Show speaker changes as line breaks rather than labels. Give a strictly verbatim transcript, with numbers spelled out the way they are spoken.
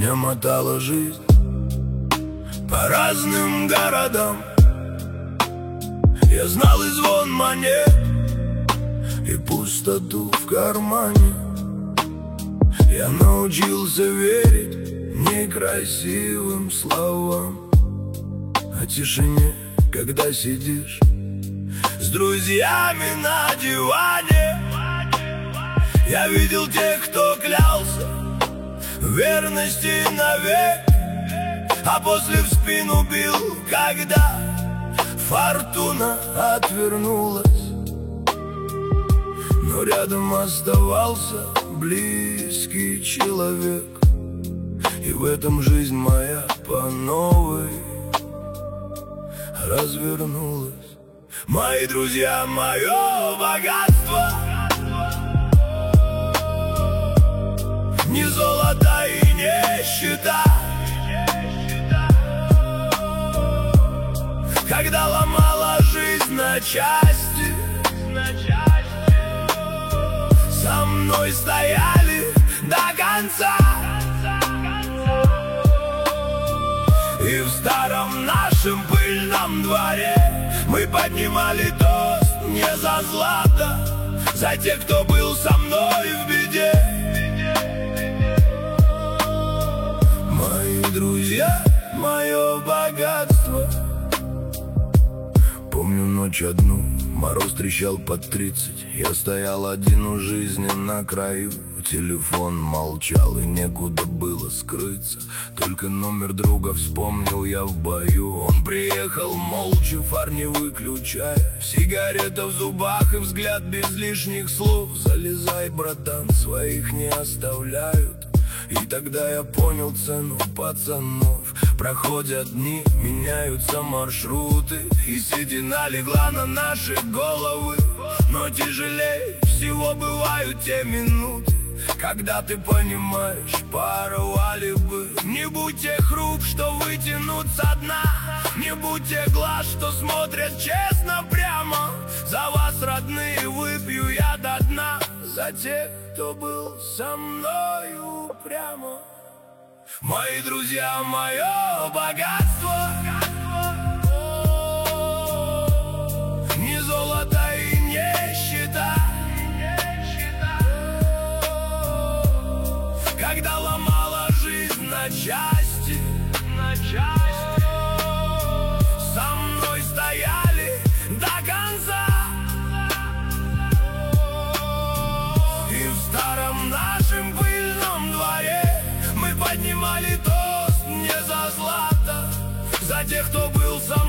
Меня мотала жизнь по разным городам. Я знал и звон монет, и пустоту в кармане. Я научился верить некрасивым словам, о тишине, когда сидишь с друзьями на диване. Я видел тех, кто клялся в верности навек, а после в спину бил, когда фортуна отвернулась. Но рядом оставался близкий человек, и в этом жизнь моя по новой развернулась. Мои друзья, мое богатство, не золото и не счета. Когда ломала жизнь на части, со мной стояли до конца. И в старом нашем пыльном дворе мы поднимали тост не за злато, за тех, кто был со мной в беде. Мои друзья, мое богатство. Помню ночь одну, мороз трещал под тридцать. Я стоял один у жизни на краю. Телефон молчал, и некуда было скрыться. Только номер друга вспомнил я в бою. Он приехал молча, фар не выключая, сигарета в зубах и взгляд без лишних слов. Залезай, братан, своих не оставляют. И тогда я понял цену пацанов. Проходят дни, меняются маршруты, и седина легла на наши головы. Но тяжелее всего бывают те минуты, когда ты понимаешь, порвали бы. Не будь тех рук, что вытянут со дна, не будь тех глаз, что смотрят честно прямо. За вас, родные, выпью я до дна, за тех, кто был со мною прямо. Мои друзья, мое богатство, не золото и не счета. Когда ломала жизнь на части, на части, со мной стояли до конца. И в старом нашем пыльном дворе мы поднимали тост не за злато, за тех, кто был со